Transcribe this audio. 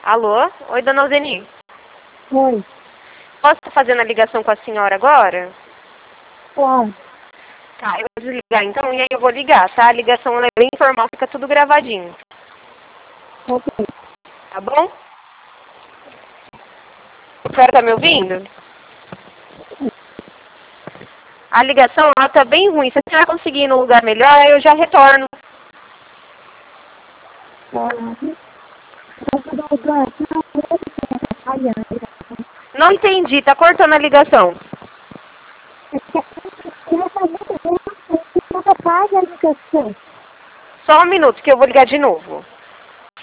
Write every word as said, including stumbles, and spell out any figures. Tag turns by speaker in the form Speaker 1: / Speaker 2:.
Speaker 1: Alô? Oi, dona Aldeni.
Speaker 2: Oi.
Speaker 1: Posso estar fazendo a ligação com a senhora agora?
Speaker 2: Claro.
Speaker 1: Tá, eu vou desligar então e aí eu vou ligar, tá? A ligação ela é bem informal, fica tudo gravadinho.
Speaker 2: Ok.
Speaker 1: Tá bom? A senhora tá me ouvindo? A ligação ela tá bem ruim. Se a senhora conseguir ir num lugar melhor, aí eu já retorno. Não entendi, tá cortando a ligação. Só um minuto que eu vou ligar de novo.